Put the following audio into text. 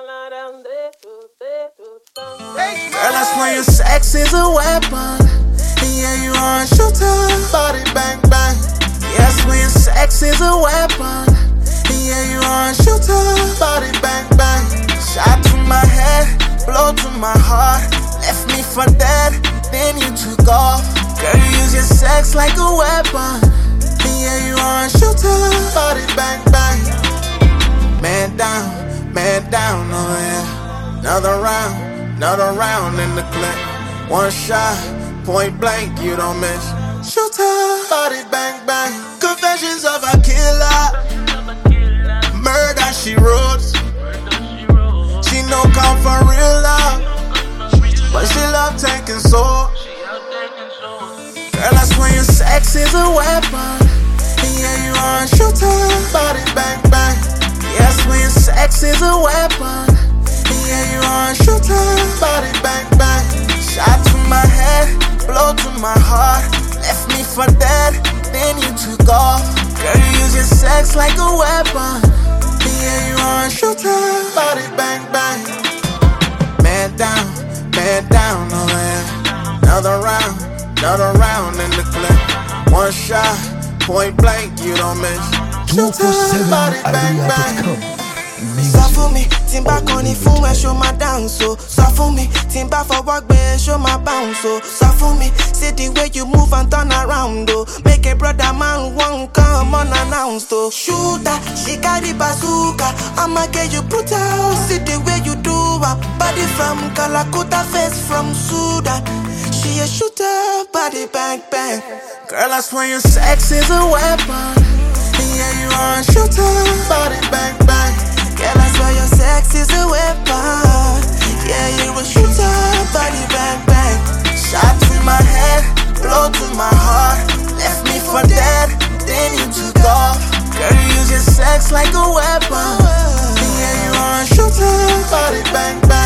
Girl, I swear your sex is a weapon. Yeah, you are a shooter. Body bang bang. Yeah, I swear your sex is a weapon. Yeah, you are a shooter. Body bang bang. Shot to my head, blow to my heart. Left me for dead, then you took off. Girl, you use your sex like a weapon. Yeah, you are a shooter. Body bang bang. Man down, oh yeah. Another round in the clip. One shot, point blank, you don't miss. Shooter, body bang bang. Confessions of a killer. Murder she wrote. She no come for real love, but she love taking soul. Girl, I swear your sex is a weapon. Yeah, you are a shooter. Body bang bang. Yeah, I swear your sex is a weapon. Yeah, you are a shooter. Body bang bang. Shot to my head, blow to my heart. Left me for dead, then you took off. Girl, you use your sex like a weapon. Yeah, you are a shooter. Body bang bang. Man down, oh yeah. Another round in the clip. One shot, point blank, you don't miss. Shooter, body bang bang. Sọ fún mi, tí n bá kọrin fún ẹ ṣó máa dance o. Sọ fún mi, tí n bá fọwọ́ gbé ẹ ṣó máa bounce o. Sọ fún mi, see the way you move and turn around o. Make a brother man won't come unannounced o. Shooter, she carry bazooka. I'ma get you brutal. See the way you do her. Body from Calcutta, face from Sudan. She a shooter, body bang bang. Girl, I swear your sex is a weapon. Yeah, you are a shooter. Body bang bang. Girl, I swear your sex is a weapon. Yeah, you a shooter, body bang bang. Shot to my head, blow to my heart. Left me for dead, then you took off. Girl, you use your sex like a weapon. Yeah, you are a shooter, body bang bang.